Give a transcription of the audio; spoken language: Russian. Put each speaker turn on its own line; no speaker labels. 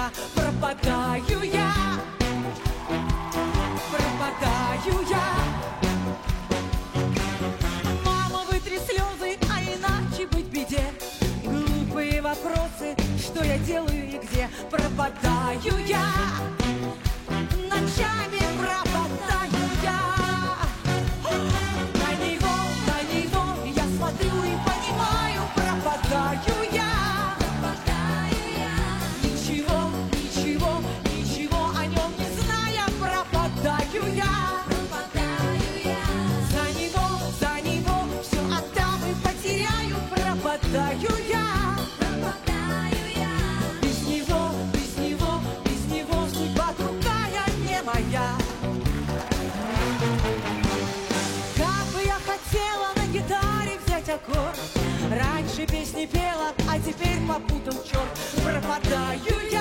я, пропадаю я, пропадаю я. Мама, вытри слезы, а иначе быть беде. Глупые вопросы, что я делаю и где. Пропадаю я, ночами пропадаю я. На него я смотрю и понимаю, пропадаю я. Ничего, ничего, ничего о нем не зная, пропадаю я. За него все отдам и потеряю, пропадаю я. Без него судьба другая, не моя. Как бы я хотела на гитаре взять аккорд. Раньше песни пела, а теперь попутал черт. Пропадаю я.